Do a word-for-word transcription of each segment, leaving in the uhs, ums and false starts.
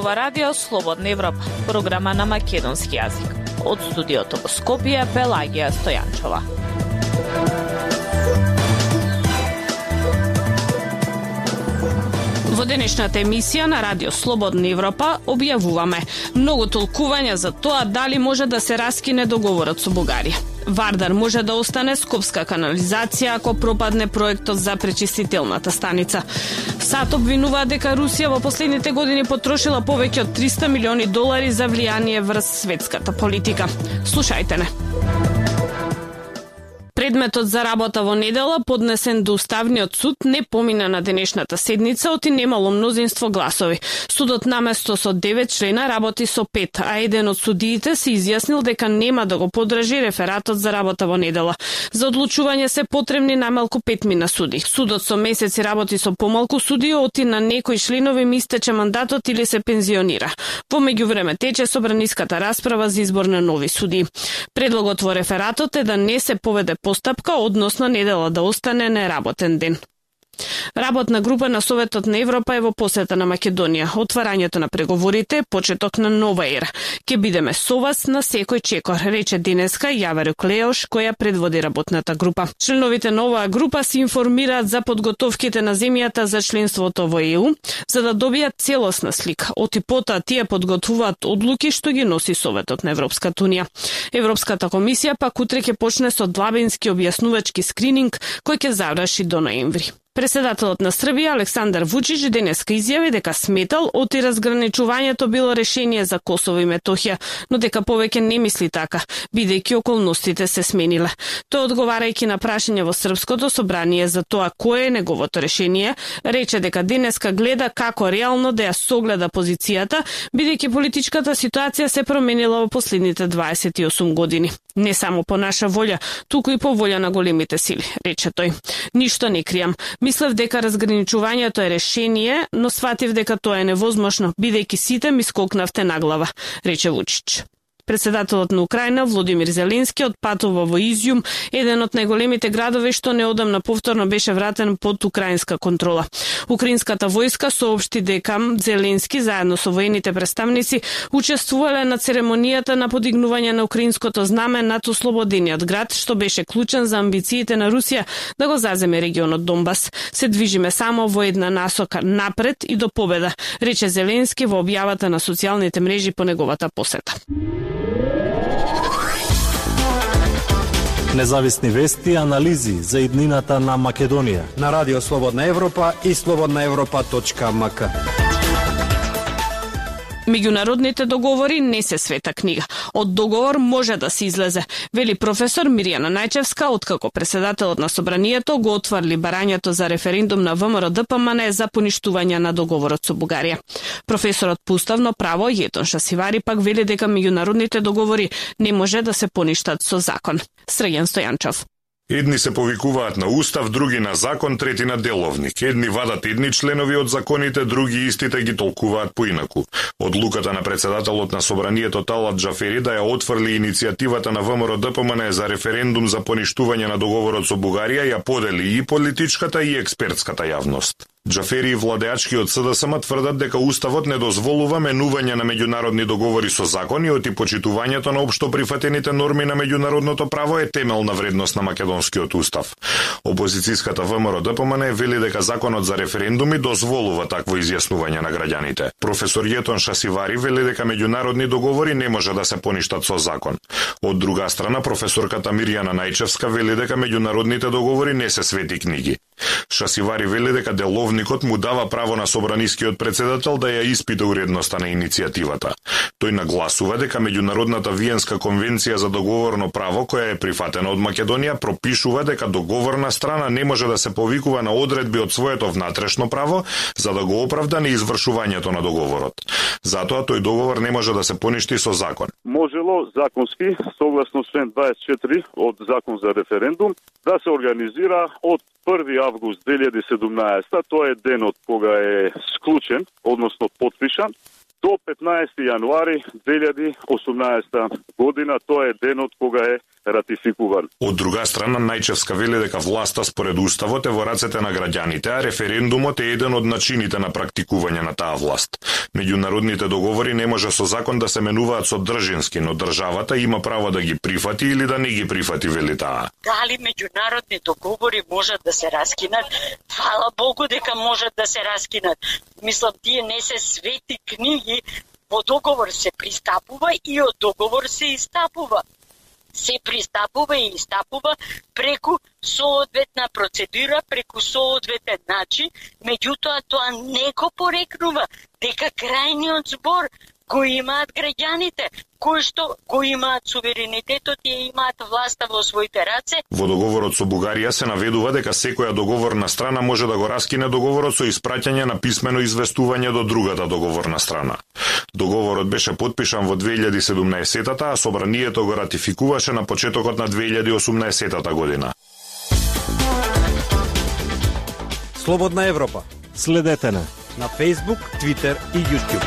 ова радио Слободна Европа, програма на македонски јазик. Од студиото во Скопје, Пелагија Стојанчова. Во денешната емисија на радио Слободна Европа објавуваме многу толкувања за тоа дали може да се раскине договорот со Бугарија. Вардар може да остане скопска канализација ако пропадне проектот за пречистителната станица. САД обвинува дека Русија во последните години потрошила повеќе од триста милиони долари за влијание врз светската политика. Слушајте не. Предметот за работа во недела, поднесен до Уставниот суд, не помина на денешната седница, оти немало мнозинство гласови. Судот наместо со девет члена работи со пет, а еден од судиите се изјаснил дека нема да го подржи рефератот за работа во недела. За одлучување се потребни најмалку пет мина суди. Судот со месеци работи со помалку суди, оти на некои членови ми истече мандатот или се пензионира. Во меѓувреме тече собраниската расправа за избор на нови суди. Предлогот во рефератот е да не се поведе постапка, односно недела да остане неработен ден. Работна група на Советот на Европа е во посета на Македонија. Отварањето на преговорите, почеток на нова ера. Ке бидеме со вас на секој чекор, рече денеска Јавор Клеош, која предводи работната група. Членовите на оваа група се информираат за подготовките на земјата за членството во Е У, за да добијат целосна слика. Оти потоа тие подготвуваат одлуки што ги носи Советот на Европската унија. Европската комисија пак утре ќе почне со длабински објаснувачки скрининг кој ќе заврши до ноември. Преседателот на Србија Александар Вучич денеска изјави дека сметал оти разграничувањето било решение за Косово и Метохија, но дека повеќе не мисли така, бидејќи околностите се смениле. Тој одговарајќи на прашање во Српското собрание за тоа кое е неговото решение, рече дека денеска гледа како реално да ја согледа позицијата, бидејќи политичката ситуација се променила во последните дваесет и осум години. Не само по наша волја, туку и по волја на големите сили, рече тој. Ништо не кријам. Мислев дека разграничувањето е решение, но сватив дека тоа е невозможно, бидејќи сите ми скокнавте на глава, рече Вучич. Председателот на Украина Володимир Зеленски отпатува во Изјум, еден од најголемите градови што неодамна повторно беше вратен под украинска контрола. Украинската војска соопшти дека Зеленски заедно со воените представници учествувале на церемонијата на подигнување на украинското знаме над ослободениот град, што беше клучен за амбициите на Русија да го заземе регионот Донбас. Се движиме само во една насока напред и до победа, рече Зеленски во објавата на социјалните мрежи по неговата посета. Независни вести и анализи за иднината на Македонија на Радио Слободна Европа и слободна европа точка ем ка. Меѓународните договори не се света книга. Од договор може да се излезе, вели професор Мирјана Најчевска, откако преседателот на собранието го отварли барањето за референдум на Вэ Ем Р Д П М Н за поништување на договорот со Бугарија. Професорот по уставно право Јетон Шасивари пак вели дека меѓународните договори не може да се поништат со закон. Срđan Стојанчов. Едни се повикуваат на устав, други на закон, трети на деловник. Едни вадат едни членови од законите, други истите ги толкуваат поинаку. Одлуката на председателот на собранието Талат Џафери да ја отфрли иницијативата на Вэ Ем Р Д П М Н за референдум за поништување на договорот со Бугарија ја подели и политичката и експертската јавност. Џафери и владеачкиот С Д С М тврдат дека уставот не дозволува менување на меѓународни договори со закони, оти почитувањето на општо прифатените норми на меѓународното право е темелна вредност на македонскиот устав. Опозицијската Вэ Ем Р Д П М Н вели дека законот за референдуми дозволува такво изјаснување на граѓаните. Професор Јетон Шасивари вели дека меѓународни договори не може да се поништат со закон. Од друга страна, професорката Мирјана Најчевска вели дека меѓународните договори не се свети книги. Шасивари вели дека деловникот му дава право на собранискиот председател да ја испита уредноста на иницијативата. Тој нагласува дека меѓународната Виенска конвенција за договорно право, која е прифатена од Македонија, пропишува дека договорна страна не може да се повикува на одредби од своето внатрешно право за да го оправда неизвршувањето на договорот. Затоа тој договор не може да се поништи со закон. Можело законски, согласно член дваесет и четири од Закон за референдум, да се организира од први август две илјади и седумнаесета, тоа е денот кога е склучен, односно подпишан, до петнаесети јануари две илјади и осумнаесета година. Тоа е денот кога е ратификуван. Од друга страна, Најчевска вели дека власта според уставот е во рацете на граѓаните, а референдумот е еден од начините на практикување на таа власт. Меѓународните договори не може со закон да се менуваат содржински, но државата има право да ги прифати или да не ги прифати, вели таа. Дали меѓународни договори можат да се раскинат? Фала Богу дека можат да се раскинат. Мислам, тие не се свети книги, во договор се пристапува и од договор се истапува. Се пристапува и истапува преку соодветна процедура, преку соодветен начин, меѓутоа тоа не го порекнува дека крајниот збор го имаат граѓаните, кои што го имаат суверенитетот и имаат власта во своите раце. Во договорот со Бугарија се наведува дека секоја договорна страна може да го раскине договорот со испраќање на писмено известување до другата договорна страна. Договорот беше потпишан во две илјади и седумнаесета, а собранието го ратификуваше на почетокот на две илјади и осумнаесета година. Слободна Европа. Следете на на Facebook, Twitter и YouTube.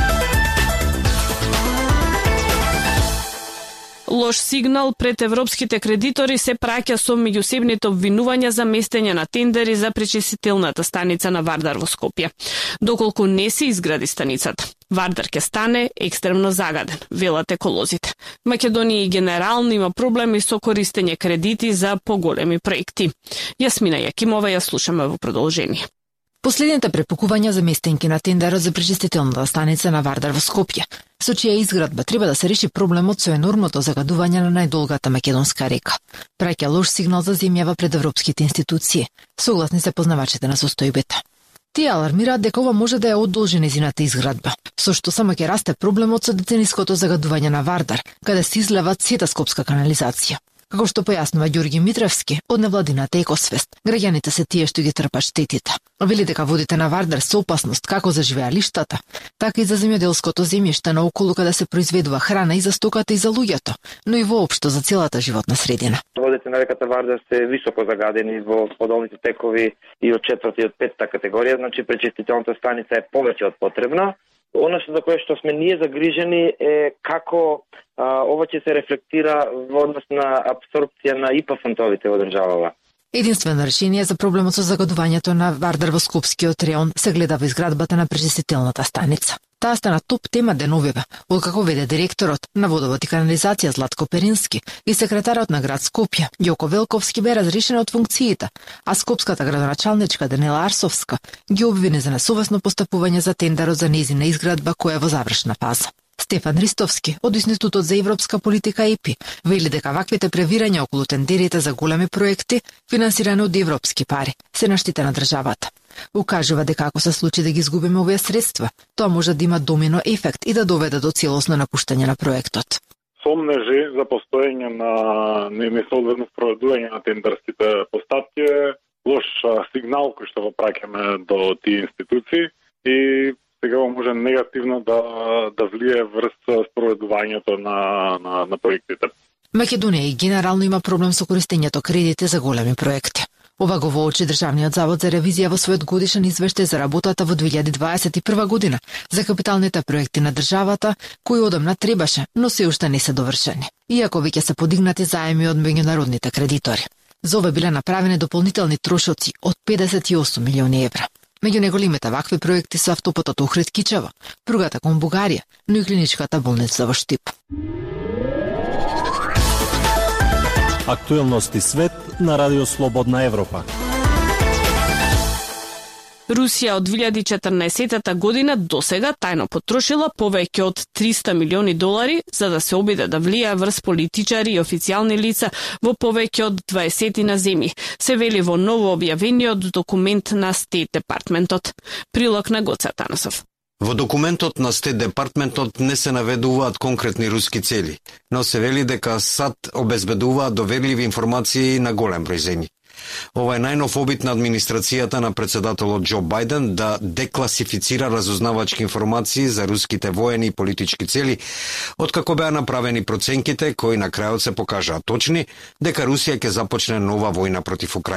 Лош сигнал пред европските кредитори се праќа со меѓусебните обвинувања за местење на тендери за пречистителната станица на Вардар во Скопје. Доколку не се изгради станицата, Вардар ќе стане екстремно загаден, велат еколозите. Македонија и генерално има проблеми со користење кредити за поголеми проекти. Јасмина Јакимова ја слушаме во продолжение. Последните препукувања за местенки на тендерот за пречистителната станица на Вардар во Скопје, со чија изградба треба да се реши проблемот со енормното загадување на најдолгата македонска река. Праќа лош сигнал за земјава пред европските институции, согласни се познавачите на состојбата. Тие алармираат дека ова може да ја одолжи незината изградба, со што само ќе расте проблемот со децениското загадување на Вардар, каде се излева сета скопска канализација. Како што појаснува Ѓорги Митревски од невладината Екосвест, граѓаните се тие што ги трпат штетите. Вели дека водите на Вардар се опасност како за живеалиштата, така и за земјоделското земјиште наоколу каде се произведува храна и за стоката и за луѓето, но и воопшто за целата животна средина. Водите на реката Вардар се високо загадени во подолните текови и од четврта и од петта категорија, значи пречистителната станица е повеќе од потребна. Оно за кое што сме ние загрижени е како а, ова ќе се рефлектира во однос на апсорбција на ИПА фондовите во државава. Единствено решение за проблемот со загадувањето на Вардар во Скопскиот реон се гледа во изградбата на пречистителната станица. Таа стана топ тема деновива, откако веде директорот на водовод и канализација Златко Перински и секретарот на град Скопје Ѓоко Велковски бе разрешен од функциите, а скопската градоначалничка Данила Арсовска ги обвини за несовесно постапување за тендерот за нејзина изградба која е во завршна фаза. Стефан Ристовски од Институтот за европска политика И П И вели дека ваквите превирања околу тендерите за големи проекти, финансирани од европски пари, се на штета на државата. Укажува дека ако се случи да ги изгубиме овие средства, тоа може да има домино ефект и да доведе до целосно напуштање на проектот. Сомнежи за постоење на несоодветно спроведување на тендерските постапки е лош сигнал кој што го праќаме до тие институции и сега може негативно да да влие врз спроведувањето на на на проектите. Македонија и генерално има проблем со користењето кредити за големи проекти. Ова го воочи Државниот завод за ревизија во својот годишен извештај за работата во две илјади дваесет и прва година за капиталните проекти на државата, кои одамна требаше, но се уште не се довршени, иако веќе се подигнати заеми од меѓународните кредитори. За ова биле направени дополнителни трошоци од педесет и осум милиони евра. Меѓу неголемите вакви проекти се автопатот Охрид-Кичево, пругата кон Бугарија, но и клиничката болница во Штип. Актуелности свет на Радио Слободна Европа. Русија од две илјади и четрнаесета година досега тајно потрошила повеќе од триста милиони долари за да се обиде да влија врз политичари и официјални лица во повеќе од дваесетина земји, се вели во ново објавениот документ на Стейт Департментот. Прилог на Гоце Атанасов. Во документот на Стейт Департментот не се наведуваат конкретни руски цели, но се вели дека САД обезбедуваат доверливи информации на голем број земји. Ова е најнов обид на администрацијата на председателот Џо Бајден да декласифицира разузнавачки информации за руските воени и политички цели, откако беа направени проценките кои на крајот се покажаа точни дека Русија ќе започне нова војна против Украина.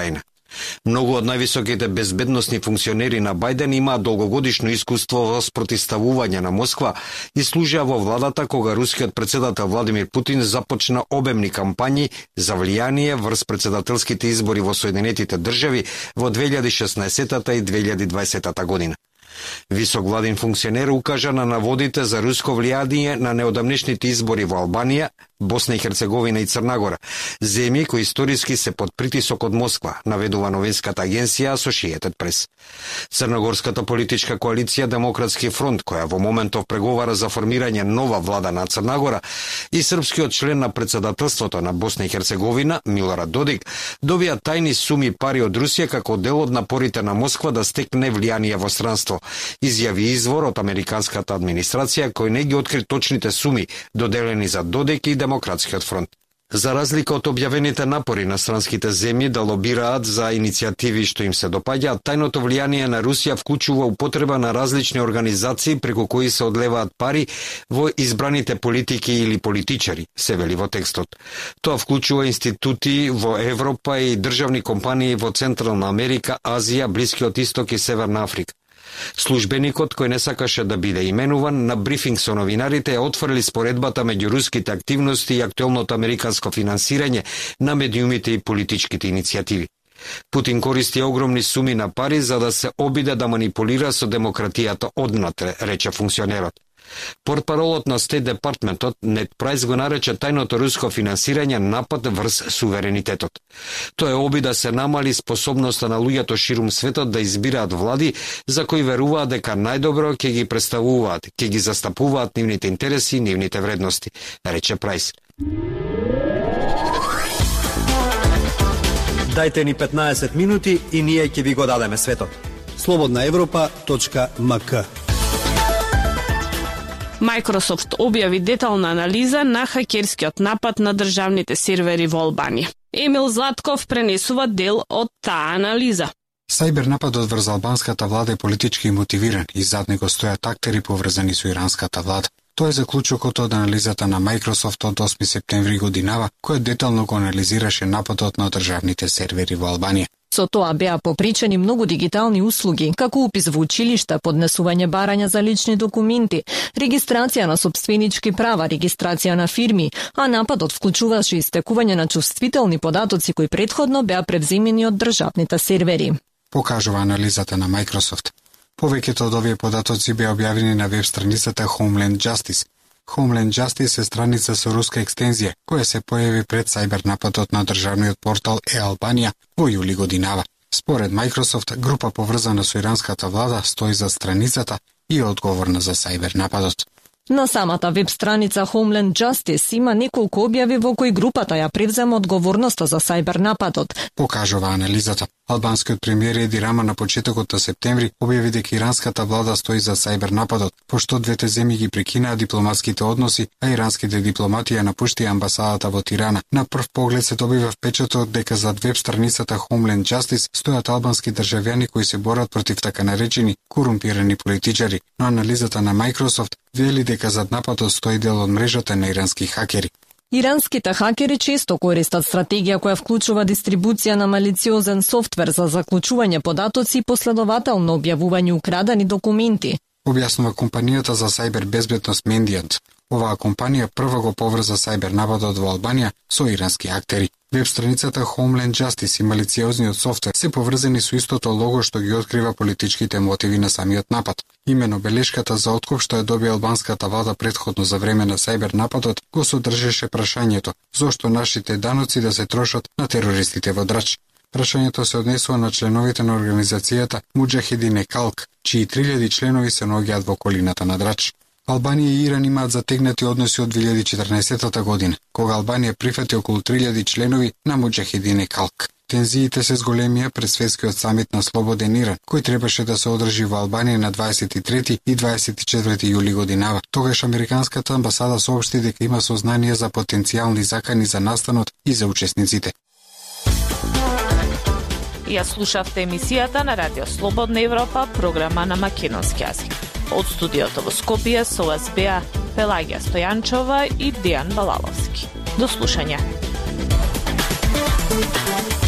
Многу од највисоките безбедносни функционери на Бајден имаат долгогодишно искуство во спротивставување на Москва и служеа во владата кога рускиот председател Владимир Путин започна обемни кампањи за влијание врз председателските избори во Соединетите држави во две илјади и шеснаесетта и две илјади и дваесетта година. Висок владин функционер укажа на наводите за руско влијание на неодамнешните избори во Албанија, Босна и Херцеговина и Црна Гора, земји кои историски се под притисок од Москва, наведува новинската агенција Associated Press. Црногорската политичка коалиција Демократски фронт, која во моментов преговара за формирање нова влада на Црна Гора, и српскиот член на председателството на Босна и Херцеговина, Милорад Додик, добија тајни суми пари од Русија како дел од напорите на Москва да стекне влијание во странство, изјави извор од американската администрација кој не ги откри точните суми доделени за Додик и Демократскиот фронт. За разлика од објавените напори на странските земји да лобираат за иницијативи што им се допаѓаат, тајното влијание на Русија вклучува употреба на различни организации преку кои се одлеваат пари во избраните политики или политичари, се вели во текстот. Тоа вклучува институти во Европа и државни компании во Централна Америка, Азија, Блискиот Исток и Северна Африка. Службеникот, кој не сакаше да биде именуван, на брифинг со новинарите отфрли споредбата меѓу руските активности и актуелното американско финансирање на медиумите и политичките иницијативи. Путин користи огромни суми на пари за да се обиде да манипулира со демократијата однатре, рече функционерот. Портпаролот на Стейт Департментот Нед Прайс го нарече тајното руско финансирање напад врз суверенитетот. Тоа е оби да се намали способноста на луѓето ширум светот да избираат влади за кои веруваат дека најдобро ќе ги представуваат, ќе ги застапуваат нивните интереси и нивните вредности, рече Прайс. Дајте ни петнаесет минути и ние ќе ви го дадеме светот. слободна европа точка ем ка. Microsoft објави детална анализа на хакерскиот напад на државните сервери во Албанија. Емил Златков пренесува дел од таа анализа. Сајбер нападот врз албанската влада е политички мотивиран и зад него стојат актери поврзани со иранската влада. Тоа е заклучокот од анализата на Microsoft од осми септември годинава, која детално го анализираше нападот на државните сервери во Албанија. Со тоа беа попречени многу дигитални услуги, како упис во училишта, поднесување барања за лични документи, регистрација на собственички права, регистрација на фирми, а нападот вклучуваше истекување на чувствителни податоци кои претходно беа превземени од државните сервери. Покажува анализата на Microsoft. Повеќето од овие податоци беа објавени на веб страницата Homeland Justice. Homeland Justice е страница со руска екстензија, која се појави пред сајбер нападот на државниот портал Е-Албанија во јули годинава. Според Microsoft, група поврзана со иранската влада стои за страницата и е одговорна за сајбер нападот. На самата веб страница Homeland Justice има неколку објави во кои групата ја превзема одговорноста за сајбер нападот. Покажува анализата. Албанскиот премиер Еди Рама на почетокот на септември објави дека иранската влада стои за сајбер нападот, пошто двете земји ги прекинаа дипломатските односи, а иранските дипломати ја напуштија амбасадата во Тирана. На прв поглед се добива впечаток дека зад веб страницата Homeland Justice стојат албански државјани кои се борат против така наречени корумпирани политичари, но анализата на Microsoft вели дека зад нападот стои дел од мрежата на ирански хакери. Иранските хакери често користат стратегија која вклучува дистрибуција на малициозен софтвер за заклучување податоци и последователно објавување украдени документи. Објаснува компанијата за сајбер безбедност Mendiant. Оваа компанија прва го поврза сајбер нападот во Албанија со ирански актери. Веб страницата Homeland Justice и малициозниот софтвер се поврзани со истото лого што ги открива политичките мотиви на самиот напад. Имено белешката за откуп што ја доби албанската влада претходно за време на сајбер нападот го содржеше прашањето зошто нашите даноци да се трошат на терористите во Драч. Прашањето се однесува на членовите на организацијата Муџахедине Калк, чии три илјади членови се наоѓаат во околината на Драч. Албанија и Иран имаат затегнати односи од две илјади и четрнаесетта година, кога Албанија прифати околу три илјади членови на Муџахедине Калк. Тензиите се зголемија пред светскиот самит на Слободен Иран, кој требаше да се одржи во Албанија на дваесет и трети и дваесет и четврти јули годинава. Тогаш американската амбасада соопшти дека има сознание за потенцијални закани за настанот и за учесниците. Ја слушавте емисијата на Радио Слободна Европа, програма на македонски јазик. Од студиото во Скопје со вас беа Пелагија Стојанчова и Дејан Балаловски. До слушање.